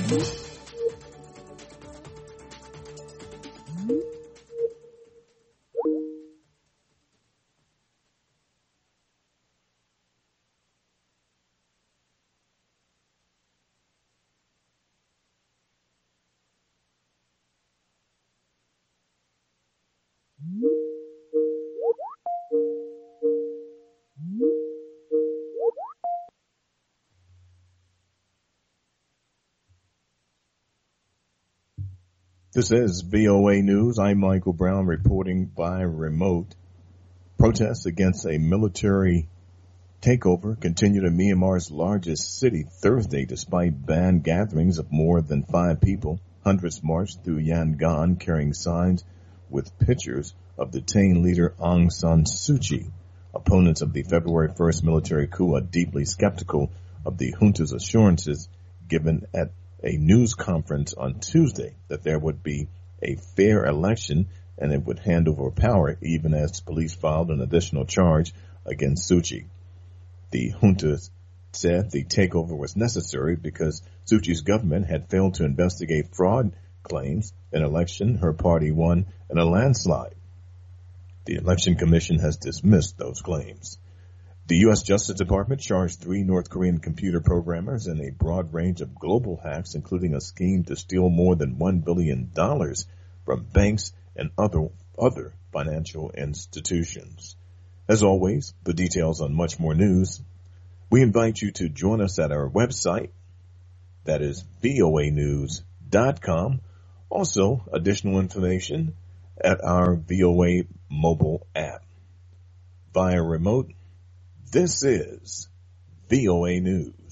This is VOA News. I'm Michael Brown reporting by remote. Protests against a military takeover continued in Myanmar's largest city Thursday despite banned gatherings of more than 5 people. Hundreds marched through Yangon carrying signs with pictures of detained leader Aung San Suu Kyi. Opponents of the February 1st military coup are deeply skeptical of the junta's assurances given at a news conference on Tuesday that there would be a fair election and it would hand over power even as police filed an additional charge against Suu Kyi. The junta said the takeover was necessary because Suu Kyi's government had failed to investigate fraud claims. An election her party won in a landslide. The Election Commission has dismissed those claims. The U.S. Justice Department charged 3 North Korean computer programmers in a broad range of global hacks, including a scheme to steal more than $1 billion from banks and other financial institutions. As always, for details on much more news, we invite you to join us at our website, that is voanews.com. Also, additional information at our VOA mobile app. Via remote, this is VOA News.